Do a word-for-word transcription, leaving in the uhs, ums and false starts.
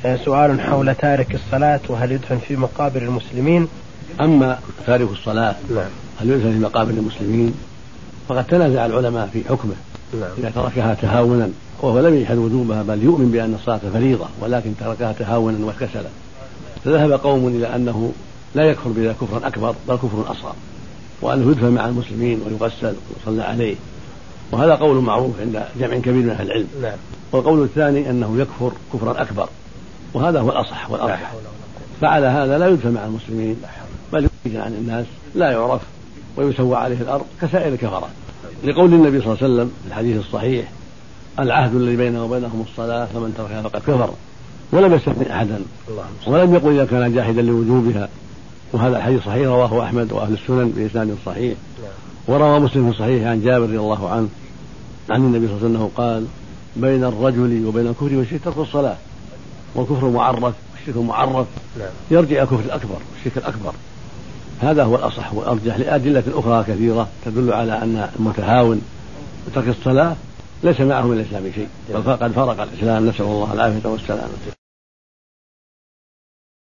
سؤال حول تارك الصلاة وهل يدفن في مقابر المسلمين. أما تارك الصلاة نعم. هل يدفن في مقابر المسلمين فقد تنازع العلماء في حكمه. نعم. إذا تركها تهاونا وهو لم يجحد وجوبها بل يؤمن بأن الصلاة فريضة ولكن تركها تهاونا وكسلا، فذهب قوم إلى أنه لا يكفر بذلك كفرا أكبر بل كفر أصغر، وأنه يدفن مع المسلمين ويغسل ويصلى عليه، وهذا قول معروف عند جمع كبير من أهل العلم. نعم. والقول الثاني أنه يكفر كفرا أكبر، وهذا هو الأصح والأرجح. فعلى هذا لا يدفن مع المسلمين بل يخرج عن الناس لا يعرف ويسوى عليه الأرض كسائر الكفرة، لقول النبي صلى الله عليه وسلم في الحديث الصحيح: العهد الذي بيننا وبينهم الصلاة فمن تركها فقد كفر، ولم يستثن أحدا ولم يقل إذا كان جاحدا لوجوبها. وهذا الحديث صحيح رواه أحمد وأهل السنن بإسناد صحيح. وروى مسلم في صحيح عن جابر رضي الله عنه عن النبي صلى الله عليه وسلم قال: بين الرجل وبين الكفر والشرك ترك الصلاة، والكفر معرف والشرك معرف يرجع الكفر الأكبر والشرك الأكبر. هذا هو الأصح والأرجح لأدلة أخرى كثيرة تدل على أن المتهاون بترك الصلاة ليس معه من الإسلام شيء، بل قد فرق الإسلام، نسأل الله العافية والسلامة.